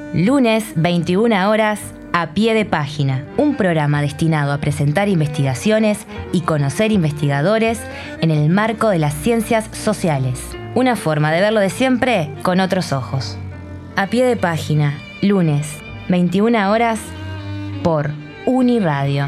Lunes, 21 horas, A Pie de Página, un programa destinado a presentar investigaciones y conocer investigadores en el marco de las ciencias sociales. Una forma de verlo de siempre con otros ojos. A Pie de Página, lunes, 21 horas, por Uniradio.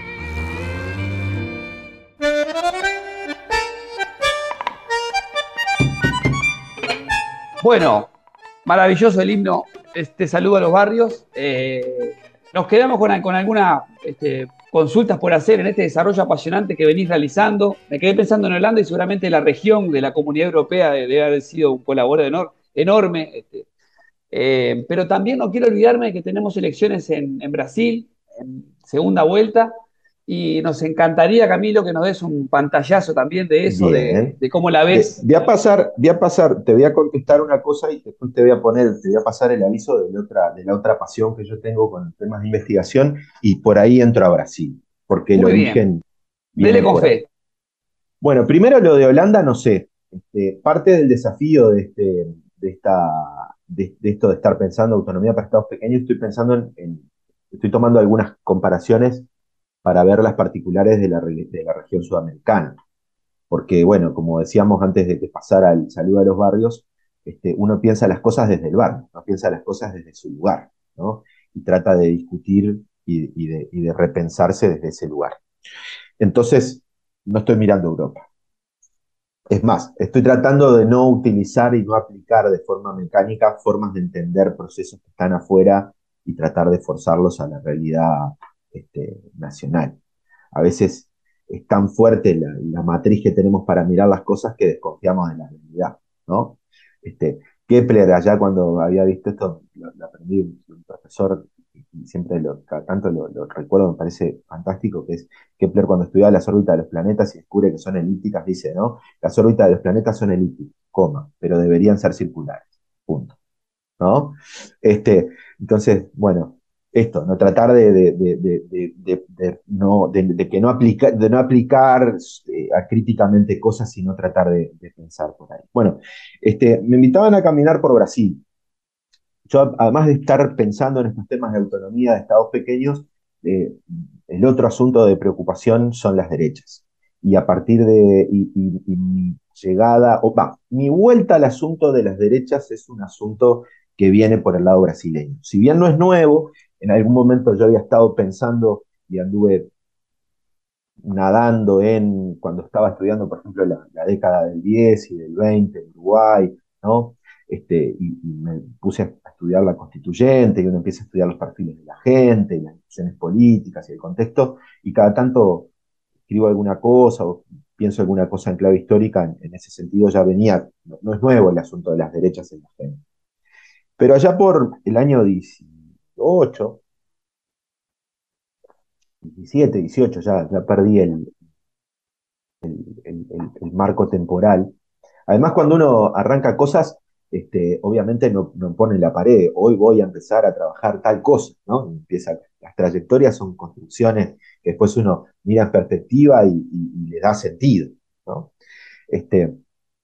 Bueno, maravilloso el himno. Saludo a los barrios. Nos quedamos con algunas consultas por hacer en este desarrollo apasionante que venís realizando. Me quedé pensando en Holanda y seguramente la región de la Comunidad Europea debe haber sido un colaborador enorme. Pero también no quiero olvidarme de que tenemos elecciones en Brasil, en segunda vuelta, y nos encantaría, Camilo, que nos des un pantallazo también de eso, Bien. de cómo la ves. Te voy a contestar una cosa y después te voy a pasar el aviso de la otra pasión que yo tengo con temas de investigación y por ahí entro a Brasil, porque el Muy bien, origen dele viene con por ahí. fe. Bueno, primero lo de Holanda, no sé. Parte del desafío de esto de estar pensando autonomía para estados pequeños, estoy pensando estoy tomando algunas comparaciones para ver las particulares de la región sudamericana. Porque, bueno, como decíamos antes de que pasara el saludo a los barrios, uno piensa las cosas desde el barrio, no piensa las cosas desde su lugar, ¿no? Y trata de discutir y de repensarse desde ese lugar. Entonces, no estoy mirando Europa. Es más, estoy tratando de no utilizar y no aplicar de forma mecánica formas de entender procesos que están afuera y tratar de forzarlos a la realidad nacional. A veces es tan fuerte la matriz que tenemos para mirar las cosas que desconfiamos de la realidad, ¿no? Kepler, allá cuando había visto esto, lo aprendí de un profesor y siempre cada tanto lo recuerdo, me parece fantástico, que es Kepler cuando estudiaba las órbitas de los planetas y descubre que son elípticas, dice, ¿no? Las órbitas de los planetas son elípticas, coma, pero deberían ser circulares, punto, ¿no? Entonces, bueno, esto, no tratar de no aplicar críticamente cosas, sino tratar de pensar por ahí. Bueno, me invitaban a caminar por Brasil. Yo, además de estar pensando en estos temas de autonomía de estados pequeños, eh, el otro asunto de preocupación son las derechas. Y a partir y mi llegada, mi vuelta al asunto de las derechas es un asunto que viene por el lado brasileño. Si bien no es nuevo, en algún momento yo había estado pensando y anduve nadando cuando estaba estudiando, por ejemplo, la década del 10 y del 20 en Uruguay, ¿no? Y me puse a estudiar la constituyente y uno empieza a estudiar los perfiles de la gente, y las instituciones políticas y el contexto, y cada tanto escribo alguna cosa o pienso alguna cosa en clave histórica, en ese sentido ya venía, no es nuevo el asunto de las derechas en la gente. Pero allá por el año 18, 17, 18, ya perdí el marco temporal. Además, cuando uno arranca cosas, obviamente no pone en la pared, hoy voy a empezar a trabajar tal cosa, ¿no? Las trayectorias son construcciones que después uno mira en perspectiva y le da sentido, ¿no? Este,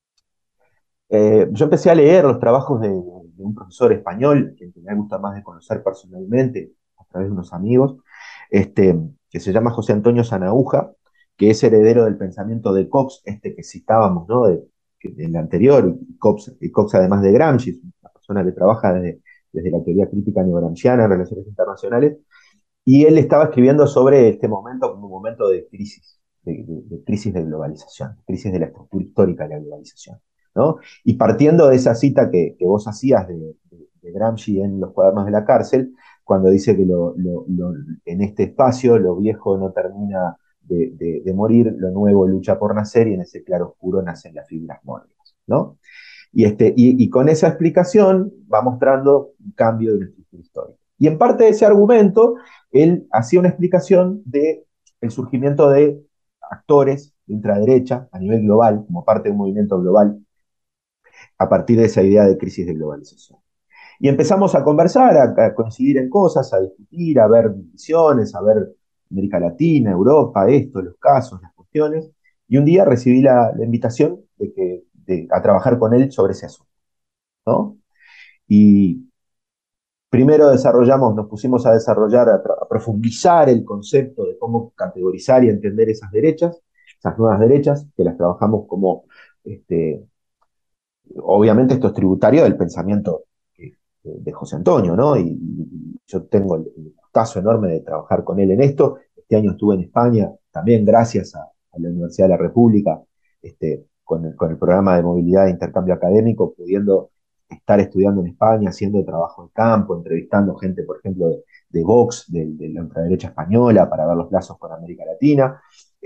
yo empecé a leer los trabajos de un profesor español, que me gusta más de conocer personalmente, a través de unos amigos, que se llama José Antonio Sanaúja, que es heredero del pensamiento de Cox, que citábamos, ¿no? Del anterior, y Cox además de Gramsci, es una persona que trabaja desde la teoría crítica neogramsciana en relaciones internacionales, y él estaba escribiendo sobre este momento como un momento de crisis, de crisis de globalización, crisis de la estructura histórica de la globalización, ¿no? Y partiendo de esa cita que vos hacías de Gramsci en Los cuadernos de la cárcel, cuando dice que en este espacio lo viejo no termina de morir, lo nuevo lucha por nacer y en ese claro oscuro nacen las fibras mórbidas, ¿no? Y con esa explicación va mostrando un cambio de la estructura histórica. Y en parte de ese argumento, él hacía una explicación del surgimiento de actores de ultraderecha a nivel global, como parte de un movimiento global, a partir de esa idea de crisis de globalización. Y empezamos a conversar, a coincidir en cosas, a discutir, a ver visiones, a ver América Latina, Europa, los casos, las cuestiones. Y un día recibí la invitación a trabajar con él sobre ese asunto, ¿no? Y Primero nos pusimos a desarrollar, a profundizar el concepto de cómo categorizar y entender esas derechas, esas nuevas derechas, que las trabajamos como, este, obviamente esto es tributario del pensamiento de José Antonio, ¿no? Y yo tengo el gustazo enorme de trabajar con él en esto. Este año estuve en España, también gracias a la Universidad de la República, con el programa de movilidad e intercambio académico, pudiendo estar estudiando en España, haciendo trabajo en campo, entrevistando gente, por ejemplo, de Vox, de la ultraderecha española, para ver los lazos con América Latina.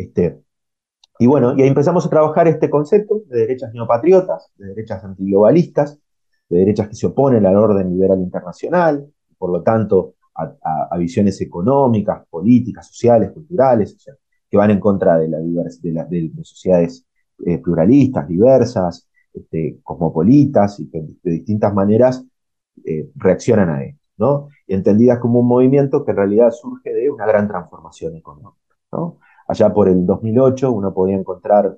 Y bueno, y ahí empezamos a trabajar este concepto de derechas neopatriotas, de derechas antiglobalistas, de derechas que se oponen al orden liberal internacional, por lo tanto, a visiones económicas, políticas, sociales, culturales, o sea, que van en contra de sociedades pluralistas, diversas, cosmopolitas, y que de distintas maneras reaccionan a esto, ¿no? Y entendidas como un movimiento que en realidad surge de una gran transformación económica, ¿no? Allá por el 2008 uno podía encontrar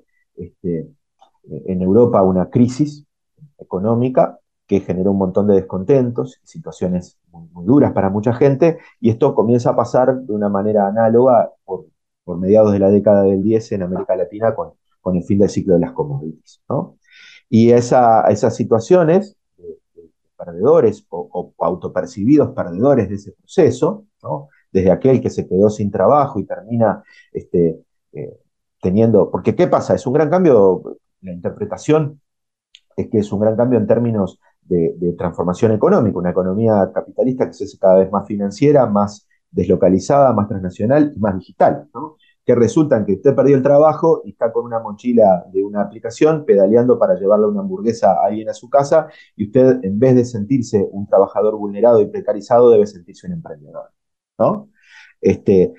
en Europa una crisis económica que generó un montón de descontentos, situaciones muy, muy duras para mucha gente, y esto comienza a pasar de una manera análoga por mediados de la década del 10 en América Latina con el fin del ciclo de las commodities, ¿no? Y esas situaciones de perdedores o autopercibidos perdedores de ese proceso, ¿no? Desde aquel que se quedó sin trabajo y termina eh, teniendo, porque ¿qué pasa? Es un gran cambio, la interpretación es que es un gran cambio en términos de transformación económica, una economía capitalista que se hace cada vez más financiera, más deslocalizada, más transnacional y más digital, ¿no? Que resulta en que usted perdió el trabajo y está con una mochila de una aplicación pedaleando para llevarle una hamburguesa a alguien a su casa, y usted, en vez de sentirse un trabajador vulnerado y precarizado, debe sentirse un emprendedor, ¿no? Este,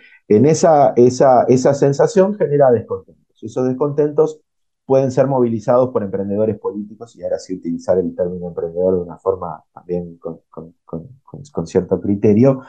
esa sensación genera descontentos. Esos descontentos pueden ser movilizados por emprendedores políticos, y ahora sí utilizar el término emprendedor de una forma también con cierto criterio,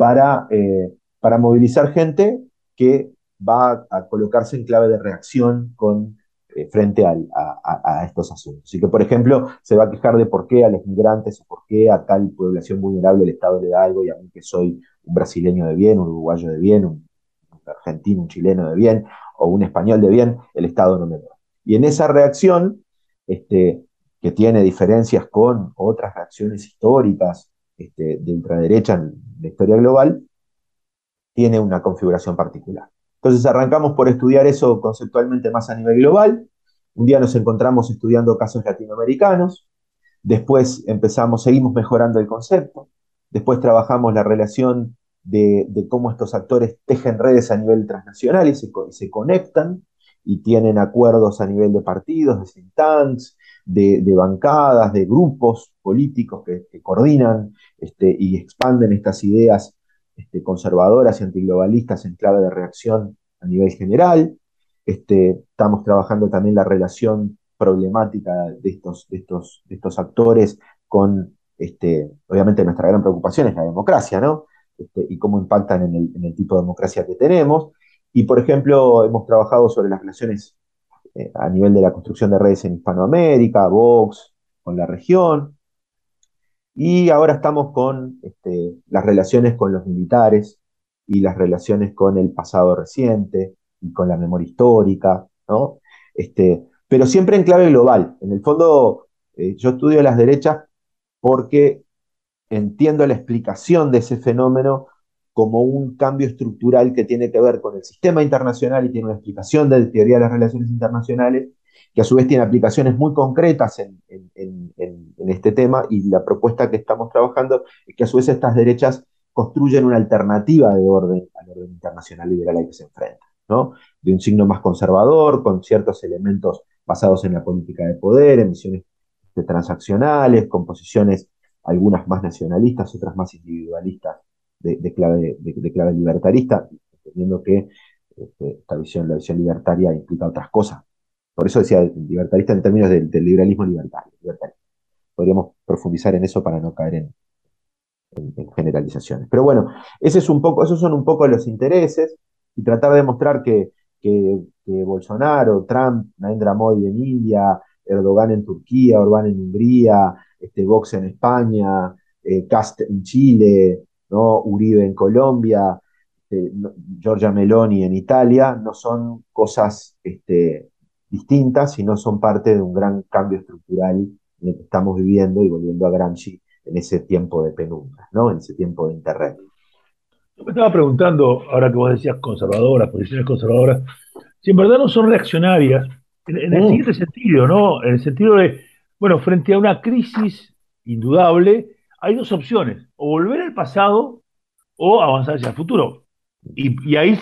para movilizar gente que va a colocarse en clave de reacción frente a estos asuntos. Así que, por ejemplo, se va a quejar de por qué a los migrantes o por qué a tal población vulnerable el Estado le da algo, y a mí, que soy un brasileño de bien, un uruguayo de bien, un argentino, un chileno de bien o un español de bien, el Estado no me da. Y en esa reacción, que tiene diferencias con otras reacciones históricas de ultraderecha en la historia global, tiene una configuración particular. Entonces arrancamos por estudiar eso conceptualmente más a nivel global. Un día nos encontramos estudiando casos latinoamericanos. Después seguimos mejorando el concepto. Después trabajamos la relación de cómo estos actores tejen redes a nivel transnacional y se conectan y tienen acuerdos a nivel de partidos, de think tanks, de bancadas, de grupos políticos que coordinan y expanden estas ideas conservadoras y antiglobalistas en clave de reacción a nivel general. Estamos trabajando también la relación problemática de estos actores con, obviamente nuestra gran preocupación es la democracia, ¿no? Y cómo impactan en el tipo de democracia que tenemos. Y, por ejemplo, hemos trabajado sobre las relaciones a nivel de la construcción de redes en Hispanoamérica, Vox, con la región. Y ahora estamos con las relaciones con los militares y las relaciones con el pasado reciente y con la memoria histórica, ¿no? Pero siempre en clave global. En el fondo, yo estudio las derechas porque entiendo la explicación de ese fenómeno como un cambio estructural que tiene que ver con el sistema internacional y tiene una explicación de teoría de las relaciones internacionales, que a su vez tiene aplicaciones muy concretas en este tema, y la propuesta que estamos trabajando es que a su vez estas derechas construyen una alternativa de orden al orden internacional liberal al que se enfrenta, ¿no? De un signo más conservador, con ciertos elementos basados en la política de poder, en misiones transaccionales, con posiciones algunas más nacionalistas, otras más individualistas, de clave libertarista, entendiendo que la visión libertaria implica otras cosas. Por eso decía libertarista en términos del liberalismo libertario. Podríamos profundizar en eso para no caer en generalizaciones. Pero bueno, esos son un poco los intereses, y tratar de mostrar que Bolsonaro, Trump, Narendra Modi en India, Erdogan en Turquía, Orbán en Hungría, Vox en España, Cast en Chile, ¿no? Uribe en Colombia, Giorgia Meloni en Italia, no son cosas distintas, sino son parte de un gran cambio estructural en el que estamos viviendo y volviendo a Gramsci en ese tiempo de penumbra, ¿no? En ese tiempo de interregno. Yo me estaba preguntando, ahora que vos decías conservadoras, posiciones conservadoras, si en verdad no son reaccionarias, en el Mm. siguiente sentido, ¿no? En el sentido de, bueno, frente a una crisis indudable, hay dos opciones, o volver al pasado o avanzar hacia el futuro. Y ahí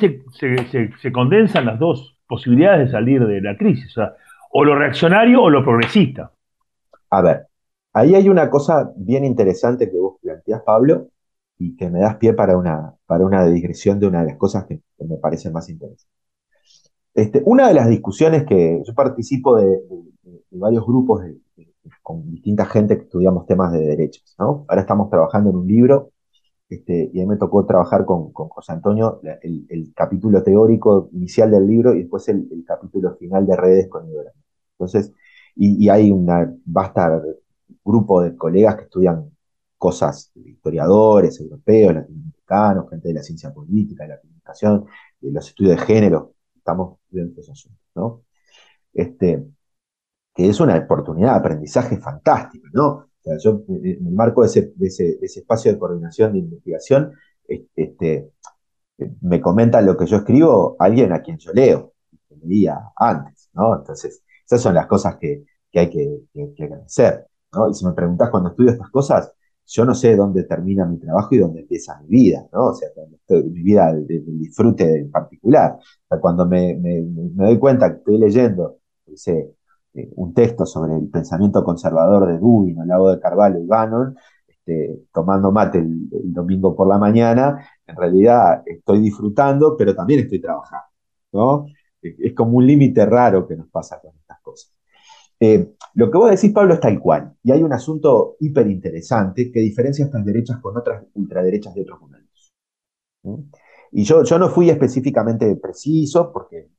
se condensan las dos posibilidades de salir de la crisis, o sea, o lo reaccionario o lo progresista. A ver, ahí hay una cosa bien interesante que vos planteás, Pablo, y que me das pie para una digresión de una de las cosas que me parecen más interesantes. Una de las discusiones que yo participo de varios grupos con distinta gente que estudiamos temas de derechos, ¿no? Ahora estamos trabajando en un libro, y a mí me tocó trabajar con José Antonio el capítulo teórico inicial del libro y después el capítulo final de redes con Ibero. Entonces, y hay una vasta grupo de colegas que estudian cosas, historiadores, europeos, latinoamericanos, gente de la ciencia política, de la comunicación, de los estudios de género, estamos dentro de esos asuntos, ¿no? Este, que es una oportunidad de aprendizaje fantástica, ¿no? O sea, yo, en el marco de ese espacio de coordinación de investigación, este, me comenta lo que yo escribo alguien a quien yo leo, que leía antes, ¿no? Entonces, esas son las cosas que hay que agradecer, ¿no? Y si me preguntás cuando estudio estas cosas, yo no sé dónde termina mi trabajo y dónde empieza mi vida, ¿no? O sea, mi vida del disfrute en particular. O sea, cuando me doy cuenta que estoy leyendo, dice, un texto sobre el pensamiento conservador de Dubin, o Lago de Carvalho y Bannon, tomando mate el domingo por la mañana, en realidad estoy disfrutando, pero también estoy trabajando, ¿no? Es como un límite raro que nos pasa con estas cosas. Lo que vos decís, Pablo, es tal cual. Y hay un asunto hiper interesante que diferencia estas derechas con otras ultraderechas de otros momentos. ¿Sí? Y yo no fui específicamente preciso porque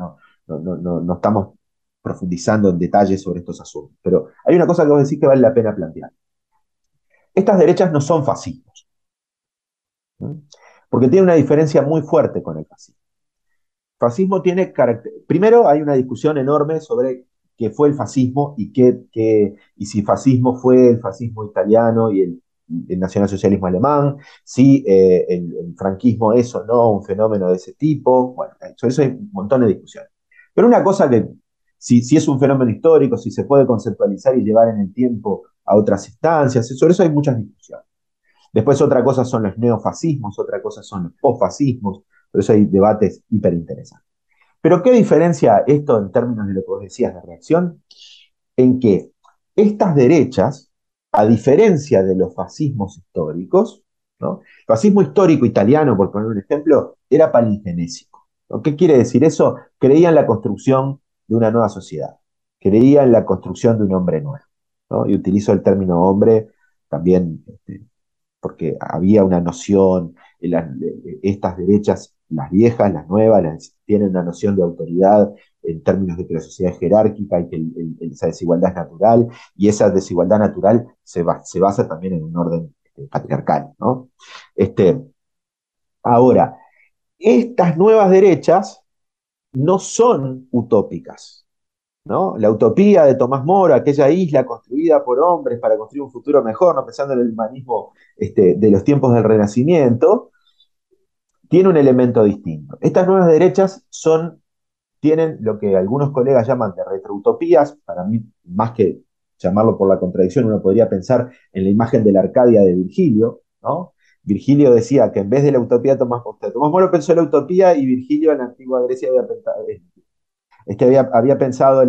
no estamos profundizando en detalles sobre estos asuntos. Pero hay una cosa que vos decís que vale la pena plantear. Estas derechas no son fascismos, ¿sí? Porque tiene una diferencia muy fuerte con el fascismo. Fascismo tiene carácter. Primero, hay una discusión enorme sobre qué fue el fascismo y si fascismo fue el fascismo italiano y el nacionalsocialismo alemán, si el franquismo es o no un fenómeno de ese tipo. Bueno, sobre eso hay un montón de discusiones. Pero una cosa que, si es un fenómeno histórico, si se puede conceptualizar y llevar en el tiempo a otras instancias, sobre eso hay muchas discusiones. Después otra cosa son los neofascismos, otra cosa son los posfascismos, por eso hay debates hiper interesantes. Pero ¿qué diferencia esto en términos de lo que vos decías de reacción? En que estas derechas, a diferencia de los fascismos históricos, ¿no? El fascismo histórico italiano, por poner un ejemplo, era palingenésico, ¿no? ¿Qué quiere decir eso? Creía en la construcción de una nueva sociedad, creía en la construcción de un hombre nuevo, ¿no? Y utilizo el término hombre también porque había una noción, estas derechas, las viejas, las nuevas, tienen una noción de autoridad en términos de que la sociedad es jerárquica y que esa desigualdad es natural, y esa desigualdad natural se basa también en un orden patriarcal, ¿no? Este, Ahora, estas nuevas derechas no son utópicas, ¿no? La utopía de Tomás Moro, aquella isla construida por hombres para construir un futuro mejor, no pensando en el humanismo de los tiempos del Renacimiento, tiene un elemento distinto. Estas nuevas derechas tienen lo que algunos colegas llaman de retroutopías. Para mí, más que llamarlo por la contradicción, uno podría pensar en la imagen de la Arcadia de Virgilio, ¿no? Virgilio decía que en vez de la utopía, Tomás Moro pensó la utopía y Virgilio en la antigua Grecia había pensado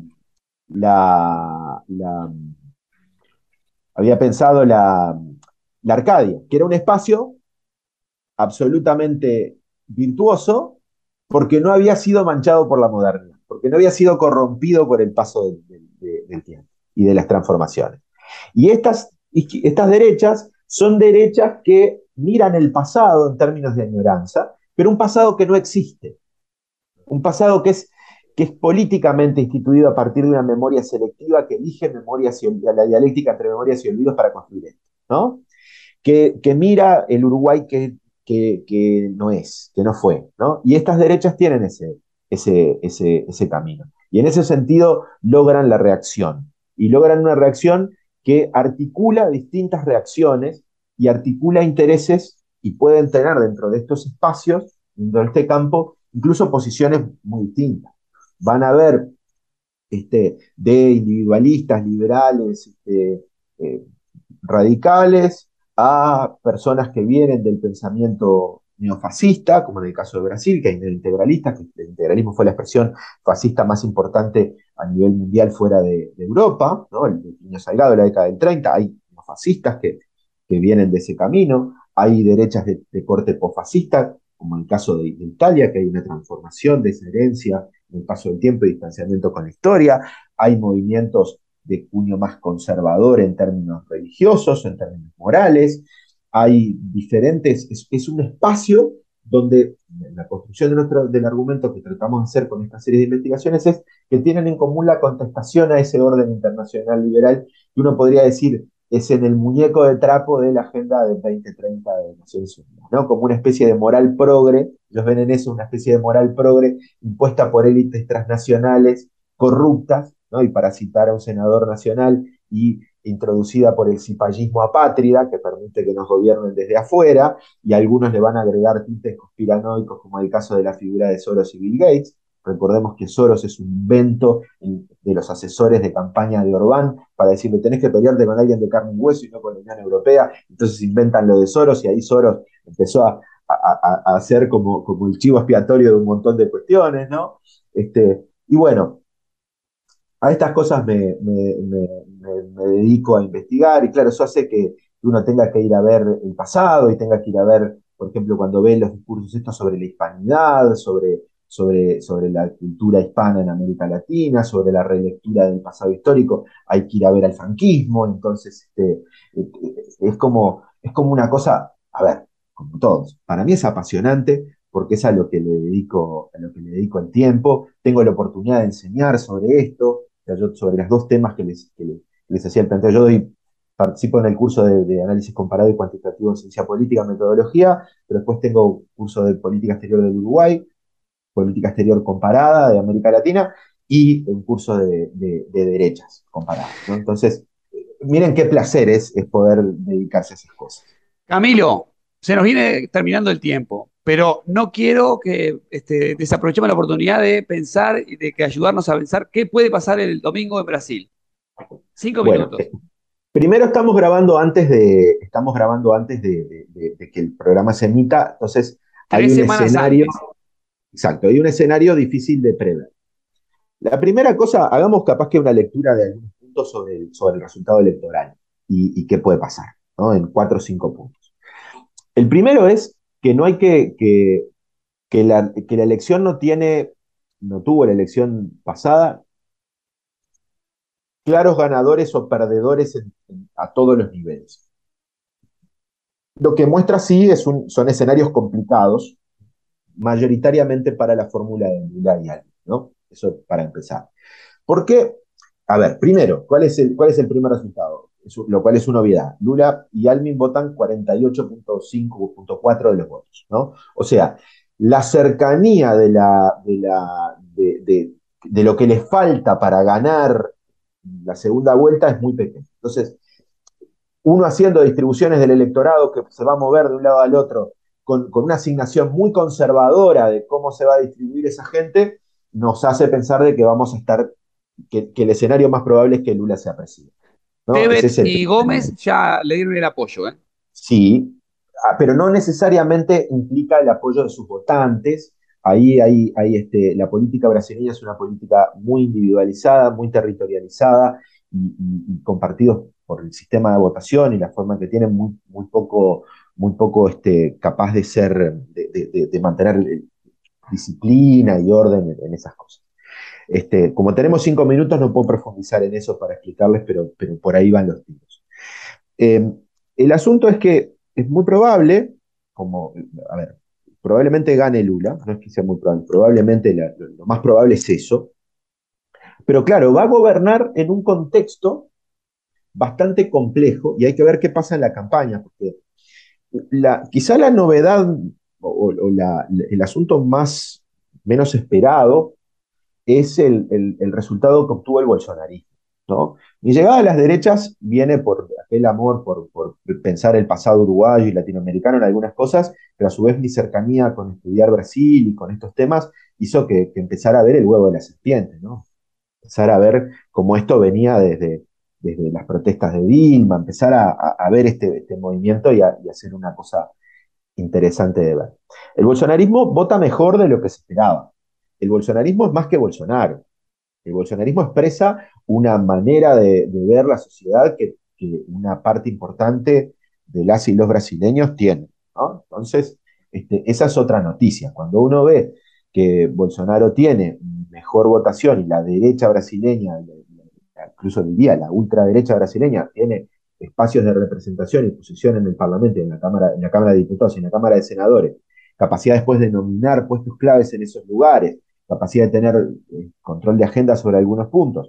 la, la, había pensado la Arcadia, que era un espacio absolutamente virtuoso porque no había sido manchado por la modernidad, porque no había sido corrompido por el paso del tiempo y de las transformaciones. Y estas derechas son derechas que miran el pasado en términos de añoranza, pero un pasado que no existe, un pasado que es políticamente instituido a partir de una memoria selectiva que elige memorias y la dialéctica entre memorias y olvidos para construir esto, ¿no? Que mira el Uruguay que no es, que no fue, ¿no? Y estas derechas tienen ese camino. Y en ese sentido logran la reacción. Y logran una reacción que articula distintas reacciones y articula intereses y pueden tener dentro de estos espacios, dentro de este campo, incluso posiciones muy distintas. Van a haber de individualistas, liberales, eh, radicales, a personas que vienen del pensamiento neofascista, como en el caso de Brasil, que hay neointegralistas, que el integralismo fue la expresión fascista más importante a nivel mundial fuera de Europa, ¿no? El Niño Salgado de la década del 30, hay neofascistas que vienen de ese camino, hay derechas de corte posfascista, como en el caso de Italia, que hay una transformación de esa herencia en el paso del tiempo y distanciamiento con la historia, hay movimientos de cuño más conservador en términos religiosos, en términos morales, hay diferentes, es un espacio donde la construcción del argumento que tratamos de hacer con esta serie de investigaciones es que tienen en común la contestación a ese orden internacional liberal que uno podría decir es en el muñeco de trapo de la Agenda de 2030 de Naciones Unidas, ¿no? Como una especie de moral progre, ellos ven en eso una especie de moral progre impuesta por élites transnacionales corruptas, ¿no? Y para citar a un senador nacional, y introducida por el cipallismo apátrida, que permite que nos gobiernen desde afuera, y algunos le van a agregar tintes conspiranoicos, como el caso de la figura de Soros y Bill Gates. Recordemos que Soros es un invento de los asesores de campaña de Orbán para decirle tenés que pelearte con alguien de carne y hueso y no con la Unión Europea. Entonces inventan lo de Soros y ahí Soros empezó a hacer como el chivo expiatorio de un montón de cuestiones, ¿no? Y bueno, a estas cosas me dedico a investigar y claro, eso hace que uno tenga que ir a ver el pasado y tenga que ir a ver, por ejemplo, cuando ve los discursos estos sobre la hispanidad, sobre la cultura hispana en América Latina, sobre la relectura del pasado histórico, hay que ir a ver al franquismo, entonces es como una cosa, a ver, como todos, para mí es apasionante porque es a lo que le dedico el tiempo, tengo la oportunidad de enseñar sobre esto, sea, yo sobre los dos temas que les hacía el planteo, participo en el curso de análisis comparado y cuantitativo en ciencia política, metodología, pero después tengo curso de política exterior del Uruguay, política exterior comparada de América Latina y un curso de derechas comparadas, ¿no? Entonces, miren qué placer es poder dedicarse a esas cosas. Camilo, se nos viene terminando el tiempo, pero no quiero que desaprovechemos la oportunidad de pensar y de que ayudarnos a pensar qué puede pasar el domingo en Brasil. 5 minutos. Primero estamos grabando antes de que el programa se emita, entonces hay 3 semanas antes. exacto, hay un escenario difícil de prever. La primera cosa, hagamos capaz que una lectura de algunos puntos sobre el resultado electoral y qué puede pasar, ¿no? En 4 o 5 puntos. El primero es que no hay que la elección no tuvo la elección pasada claros ganadores o perdedores a todos los niveles. Lo que muestra sí son escenarios complicados, mayoritariamente para la fórmula de Lula y Albi, ¿no? Eso para empezar. ¿Por qué? A ver, primero, ¿cuál es el primer resultado? Lo cual es una obviedad. Lula y Almin votan 48.5.4 de los votos, ¿no? O sea, la cercanía de lo que les falta para ganar la segunda vuelta es muy pequeña. Entonces, uno haciendo distribuciones del electorado que se va a mover de un lado al otro con una asignación muy conservadora de cómo se va a distribuir esa gente, nos hace pensar de que vamos a estar, que el escenario más probable es que Lula sea presidente, ¿no? Tebet y Gómez ya le dieron el apoyo, ¿eh? Sí, pero no necesariamente implica el apoyo de sus votantes. Ahí la política brasileña es una política muy individualizada, muy territorializada y con partidos por el sistema de votación y la forma que tienen muy poco capaz de mantener disciplina y orden en esas cosas. Como tenemos 5 minutos, no puedo profundizar en eso para explicarles, pero por ahí van los tiros. Eh, el asunto es que es muy probable, a ver, probablemente gane Lula, no es que sea muy probable, probablemente lo más probable es eso, pero claro, va a gobernar en un contexto bastante complejo y hay que ver qué pasa en la campaña, porque quizá la novedad el asunto menos esperado es el resultado que obtuvo el bolsonarismo, ¿no? Mi llegada a las derechas viene por aquel amor por pensar el pasado uruguayo y latinoamericano en algunas cosas, pero a su vez mi cercanía con estudiar Brasil y con estos temas hizo que empezara a ver el huevo de la serpiente, ¿no? Empezar a ver cómo esto venía desde las protestas de Dilma, empezar a ver este movimiento y hacer una cosa interesante de ver. El bolsonarismo vota mejor de lo que se esperaba. El bolsonarismo es más que Bolsonaro. El bolsonarismo expresa una manera de ver la sociedad que una parte importante de las y los brasileños tiene, ¿no? Entonces, esa es otra noticia. Cuando uno ve que Bolsonaro tiene mejor votación y la derecha brasileña, incluso diría la ultraderecha brasileña, tiene espacios de representación y posición en el Parlamento, en la Cámara de Diputados y en la Cámara de Senadores, capacidad después de nominar puestos claves en esos lugares, capacidad de tener control de agenda sobre algunos puntos.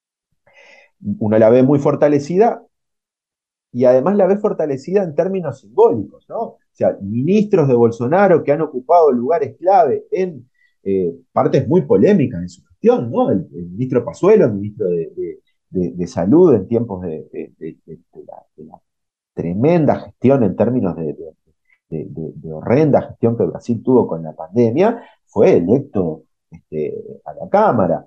Uno la ve muy fortalecida y además la ve fortalecida en términos simbólicos, ¿no? O sea, ministros de Bolsonaro que han ocupado lugares clave en partes muy polémicas de su gestión, ¿no? El ministro Pazuello, el ministro de Salud en tiempos de la tremenda gestión en términos de horrenda gestión que Brasil tuvo con la pandemia, fue electo a la Cámara.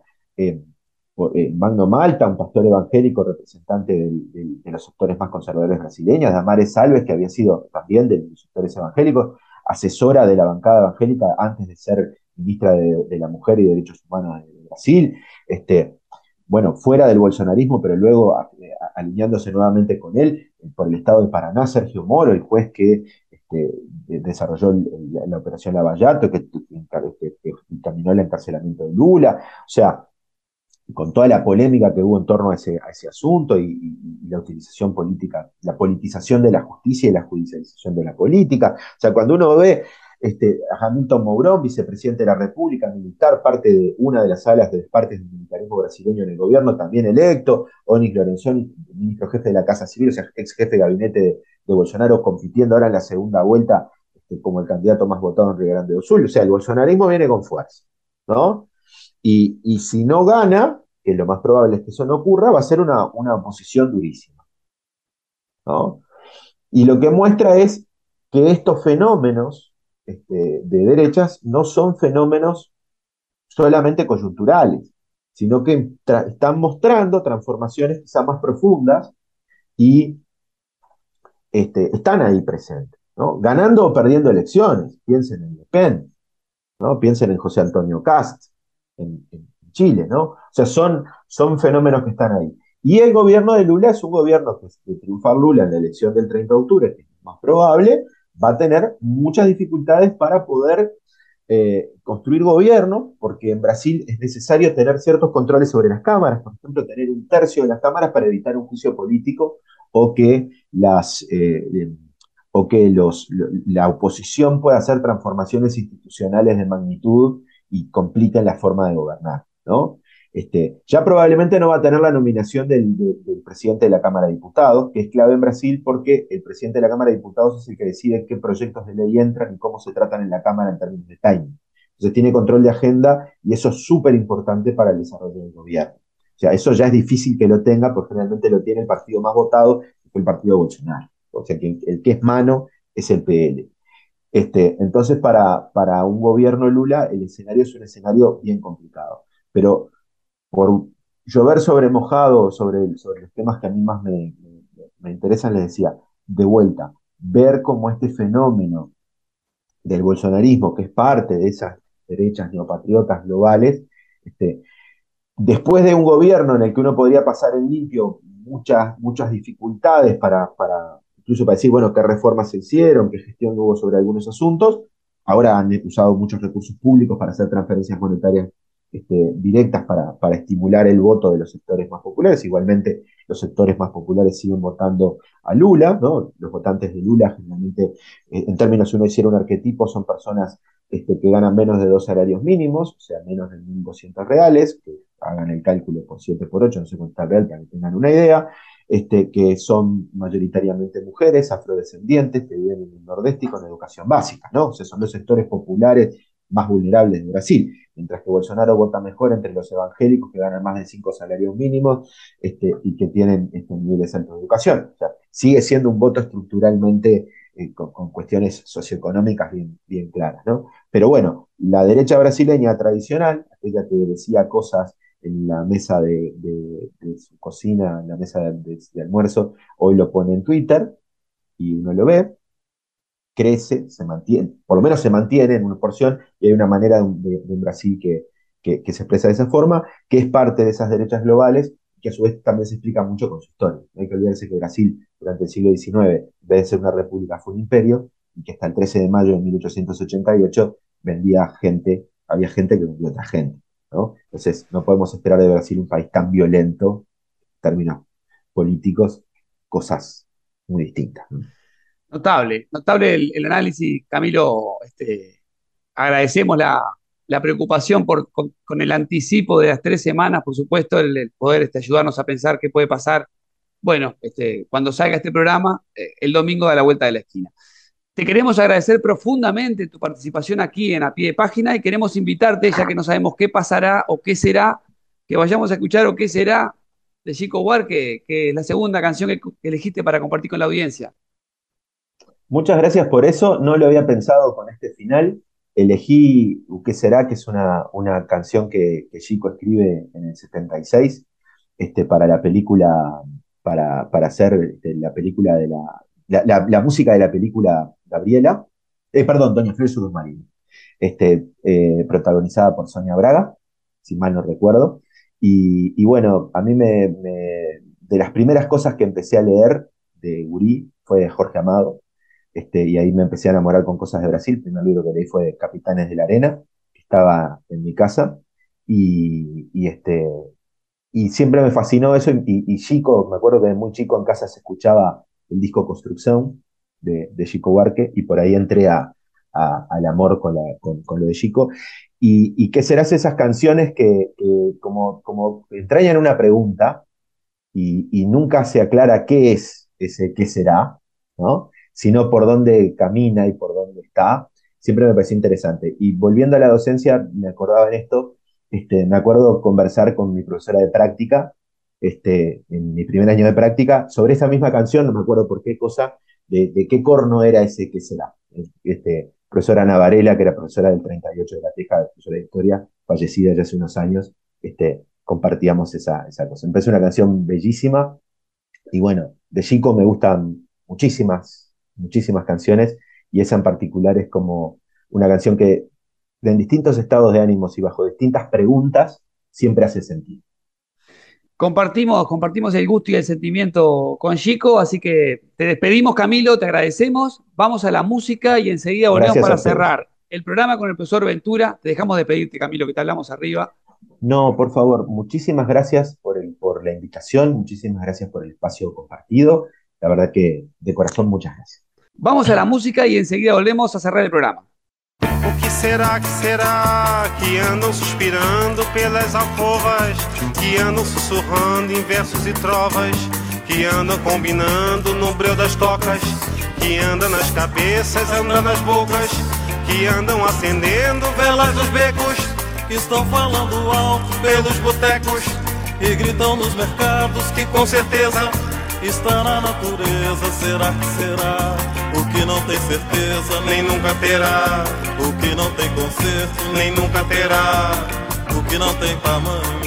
Magno Malta, un pastor evangélico representante de los sectores más conservadores brasileños, Damares Salves, que había sido también de los sectores evangélicos, asesora de la bancada evangélica antes de ser ministra de la Mujer y Derechos Humanos de Brasil, bueno, fuera del bolsonarismo, pero luego alineándose nuevamente con él, por el estado de Paraná, Sergio Moro, el juez que desarrolló la operación Lavallato, que encaminó el encarcelamiento de Lula, o sea, con toda la polémica que hubo en torno a ese asunto y la utilización política, la politización de la justicia y la judicialización de la política. O sea, cuando uno ve a Hamilton Mourão, vicepresidente de la República, militar, parte de una de las alas de partes del militarismo brasileño en el gobierno, también electo, Onyx Lorenzoni, ministro jefe de la Casa Civil, o sea, ex jefe de gabinete de Bolsonaro, compitiendo ahora en la segunda vuelta como el candidato más votado en Rio Grande do Sul. O sea, el bolsonarismo viene con fuerza, ¿no? Y si no gana, que lo más probable es que eso no ocurra, va a ser una oposición durísima, ¿no? Y lo que muestra es que estos fenómenos de derechas no son fenómenos solamente coyunturales, sino que están mostrando transformaciones quizá más profundas y están ahí presentes, ¿no? Ganando o perdiendo elecciones. Piensen en Le Pen, ¿no? Piensen en José Antonio Cast, en Chile, ¿no? O sea, son fenómenos que están ahí. Y el gobierno de Lula es un gobierno que, de triunfar Lula en la elección del 30 de octubre, que es más probable, va a tener muchas dificultades para poder construir gobierno, porque en Brasil es necesario tener ciertos controles sobre las cámaras, por ejemplo, tener un tercio de las cámaras para evitar un juicio político o que la oposición pueda hacer transformaciones institucionales de magnitud y compliquen la forma de gobernar, ¿no? Ya probablemente no va a tener la nominación del presidente de la Cámara de Diputados, que es clave en Brasil porque el presidente de la Cámara de Diputados es el que decide qué proyectos de ley entran y cómo se tratan en la Cámara en términos de timing. Entonces tiene control de agenda y eso es súper importante para el desarrollo del gobierno. O sea, eso ya es difícil que lo tenga, porque generalmente lo tiene el partido más votado, que fue el partido Bolsonaro. O sea, que el que es mano es el PL. Entonces, para un gobierno Lula, el escenario es un escenario bien complicado. Pero por llover sobre mojado, sobre los temas que a mí más me interesan, les decía, de vuelta, ver cómo este fenómeno del bolsonarismo, que es parte de esas derechas neopatriotas globales, después de un gobierno en el que uno podría pasar en limpio muchas dificultades incluso para decir, bueno, qué reformas se hicieron, qué gestión hubo sobre algunos asuntos, ahora han usado muchos recursos públicos para hacer transferencias monetarias directas para estimular el voto de los sectores más populares. Igualmente, los sectores más populares siguen votando a Lula, ¿no? Los votantes de Lula generalmente, en términos, si uno hiciera un arquetipo, son personas que ganan menos de 2 salarios mínimos, o sea, menos de 1.200 reales, que hagan el cálculo por 7 por 8, no sé cuánto está real, para que tengan una idea. que son mayoritariamente mujeres, afrodescendientes, que viven en el Nordeste y con educación básica, ¿no? O sea, son los sectores populares más vulnerables de Brasil, mientras que Bolsonaro vota mejor entre los evangélicos que ganan más de 5 salarios mínimos y que tienen niveles altos de educación. O sea, sigue siendo un voto estructuralmente con cuestiones socioeconómicas bien claras, ¿no? Pero bueno, la derecha brasileña tradicional, aquella que decía cosas en la mesa de su cocina, en la mesa de almuerzo, hoy lo pone en Twitter y uno lo ve, crece, se mantiene, por lo menos se mantiene en una porción, y hay una manera de un Brasil que se expresa de esa forma, que es parte de esas derechas globales, que a su vez también se explica mucho con su historia. No hay que olvidarse que Brasil, durante el siglo XIX, en vez de ser una república, fue un imperio, y que hasta el 13 de mayo de 1888 había gente que vendía a otra gente, ¿no? Entonces, no podemos esperar de Brasil un país tan violento, en términos políticos, cosas muy distintas, ¿no? Notable el análisis, Camilo. Agradecemos la preocupación con el anticipo de las 3 semanas, por supuesto, el poder ayudarnos a pensar qué puede pasar. Bueno, cuando salga este programa, el domingo da la vuelta de la esquina. Te queremos agradecer profundamente tu participación aquí en A Pie de Página y queremos invitarte, ya que no sabemos qué pasará o qué será, que vayamos a escuchar o qué será de Chico Buarque, que es la segunda canción que elegiste para compartir con la audiencia. Muchas gracias por eso, no lo había pensado con este final. Elegí ¿Qué será?, que es una canción que Chico escribe en el 76 para la película, para hacer la película de la música de la película Gabriela, perdón, Doña Flor Submarino, protagonizada por Sonia Braga, si mal no recuerdo. Y bueno, a mí de las primeras cosas que empecé a leer de gurí fue de Jorge Amado. Y ahí me empecé a enamorar con cosas de Brasil. El primer libro que leí fue de Capitanes de la Arena, que estaba en mi casa, y siempre me fascinó eso, y chico, me acuerdo que de muy chico en casa se escuchaba el disco Construcción de Chico Buarque, y por ahí entré al amor con lo de Chico. ¿Y qué serás esas canciones que como entrañan una pregunta y nunca se aclara qué es ese qué será, ¿no? Sino por dónde camina y por dónde está? Siempre me pareció interesante. Y volviendo a la docencia, me acordaba en esto, me acuerdo conversar con mi profesora de práctica, en mi primer año de práctica, sobre esa misma canción, no me acuerdo por qué cosa, de qué corno era ese qué será. Profesora Ana Varela, que era profesora del 38 de La Teja, profesora de historia, fallecida ya hace unos años, compartíamos esa cosa. Me parece una canción bellísima, y bueno, de Chico me gustan muchísimas canciones, y esa en particular es como una canción que en distintos estados de ánimos y bajo distintas preguntas siempre hace sentido. Compartimos el gusto y el sentimiento con Chico, así que te despedimos, Camilo, te agradecemos. Vamos a la música y enseguida volvemos para cerrar el programa con el profesor Ventura. Te dejamos despedirte, Camilo, que te hablamos arriba. No, por favor, muchísimas gracias por la invitación, muchísimas gracias por el espacio compartido. La verdad que de corazón, muchas gracias. Vamos a la música y enseguida volvemos a cerrar el programa. O que será que andam suspirando pelas alcovas, que andam sussurrando em versos e trovas, que andam combinando no breu das tocas, que andam nas cabeças, andam nas bocas, que andam acendendo velas nos becos, que estão falando alto pelos botecos e gritam nos mercados que com certeza está na natureza. Será que será? O que não tem certeza nem nunca terá. O que não tem conserto nem nunca terá. O que não tem tamanho.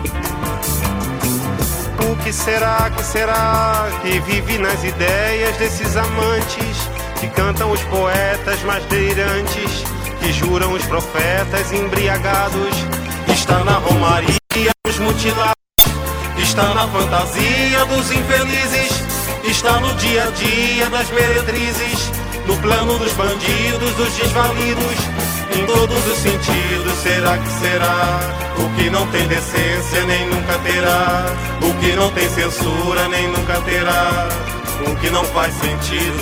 O que será que vive nas ideias desses amantes, que cantam os poetas mais delirantes, que juram os profetas embriagados? Está na romaria dos mutilados, está na fantasia dos infelizes, está no dia a dia das meretrizes, no plano dos bandidos, dos desvalidos, em todos os sentidos. Será que será? O que não tem decência nem nunca terá. O que não tem censura nem nunca terá. O que não faz sentido.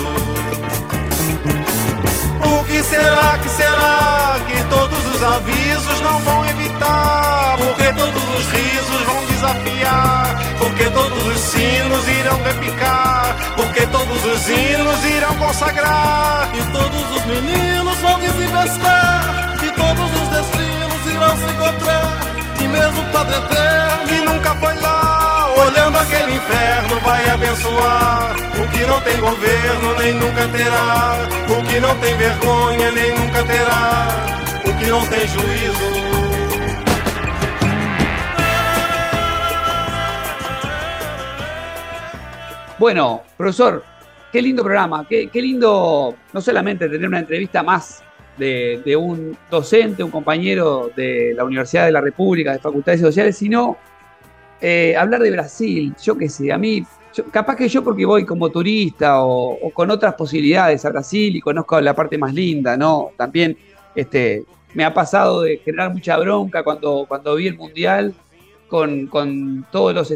O que será que todos os avisos não vão evitar? Porque todos os risos vão desafiar. porque todos os sinos irão repicar, porque todos os hinos irão consagrar, e todos os meninos vão desinvestir, e todos os destinos irão se encontrar, e mesmo o Padre Eterno, que nunca foi lá, olhando aquele inferno, vai abençoar o que não tem governo, nem nunca terá, o que não tem vergonha, nem nunca terá, o que não tem juízo. Bueno, profesor, qué lindo programa, qué lindo no solamente tener una entrevista más de un docente, un compañero de la Universidad de la República, de Facultades Sociales, sino hablar de Brasil. Yo qué sé, a mí, capaz que yo porque voy como turista o con otras posibilidades a Brasil y conozco la parte más linda, ¿no? También me ha pasado de generar mucha bronca cuando vi el Mundial con todos los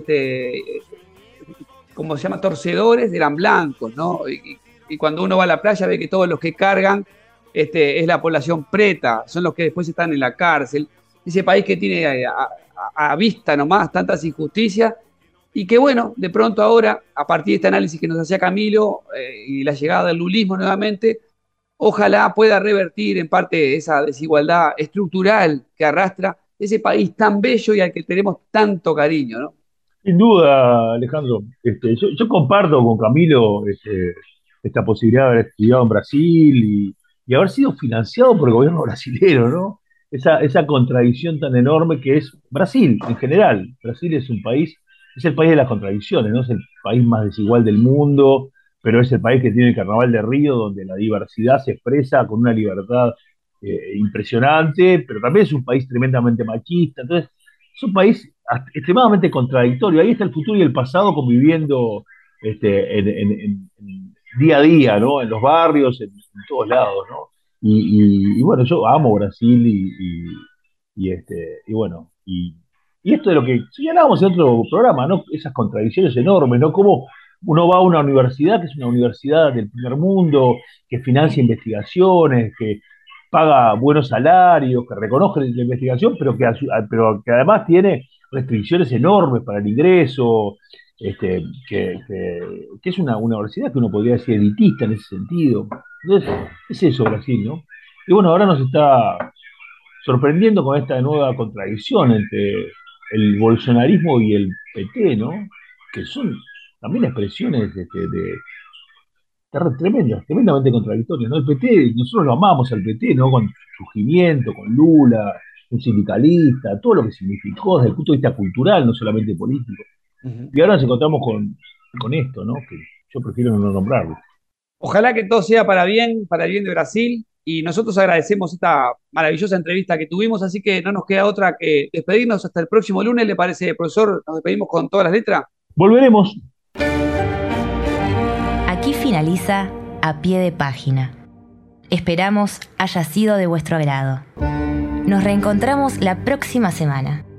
como se llama, torcedores, eran blancos, ¿no? Y cuando uno va a la playa ve que todos los que cargan es la población preta, son los que después están en la cárcel. Ese país que tiene a vista nomás tantas injusticias y que bueno, de pronto ahora, a partir de este análisis que nos hacía Camilo y la llegada del lulismo nuevamente, ojalá pueda revertir en parte esa desigualdad estructural que arrastra ese país tan bello y al que tenemos tanto cariño, ¿no? Sin duda, Alejandro. Yo comparto con Camilo esta posibilidad de haber estudiado en Brasil y haber sido financiado por el gobierno brasilero, ¿no? Esa contradicción tan enorme que es Brasil en general. Brasil es el país de las contradicciones, ¿no? Es el país más desigual del mundo, pero es el país que tiene el Carnaval de Río, donde la diversidad se expresa con una libertad impresionante, pero también es un país tremendamente machista. Entonces, es un país extremadamente contradictorio. Ahí está el futuro y el pasado conviviendo en día a día, ¿no? En los barrios, en todos lados, ¿no? Y bueno, yo amo Brasil y bueno, y esto de lo que señalábamos en otro programa, ¿no? Esas contradicciones enormes, ¿no? Cómo uno va a una universidad que es una universidad del primer mundo, que financia investigaciones, que paga buenos salarios, que reconoce la investigación, pero que además tiene restricciones enormes para el ingreso, que es una universidad que uno podría decir elitista en ese sentido. Entonces, es eso Brasil, ¿no? Y bueno, ahora nos está sorprendiendo con esta nueva contradicción entre el bolsonarismo y el PT, ¿no? Que son también expresiones tremendamente contradictorias, ¿no? El PT, nosotros lo amamos al PT, ¿no? Con su surgimiento, con Lula, un sindicalista, todo lo que significó desde el punto de vista cultural, no solamente político. Uh-huh. Y ahora nos encontramos con esto, ¿no? Que yo prefiero no nombrarlo. Ojalá que todo sea para el bien de Brasil, y nosotros agradecemos esta maravillosa entrevista que tuvimos, así que no nos queda otra que despedirnos hasta el próximo lunes, ¿le parece, profesor? Nos despedimos con todas las letras. Volveremos. Aquí finaliza A Pie de Página. Esperamos haya sido de vuestro agrado. Nos reencontramos la próxima semana.